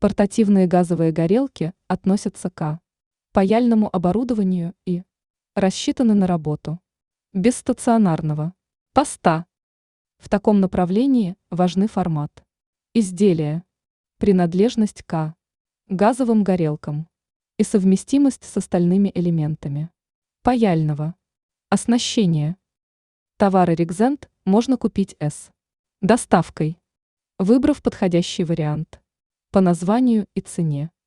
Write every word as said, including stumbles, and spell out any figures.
Портативные газовые горелки относятся к паяльному оборудованию и рассчитаны на работу без стационарного поста. В таком направлении важны формат изделия, принадлежность к газовым горелкам и совместимость с остальными элементами паяльного оснащения. Товары Регзент можно купить с доставкой, выбрав подходящий вариант по названию и цене.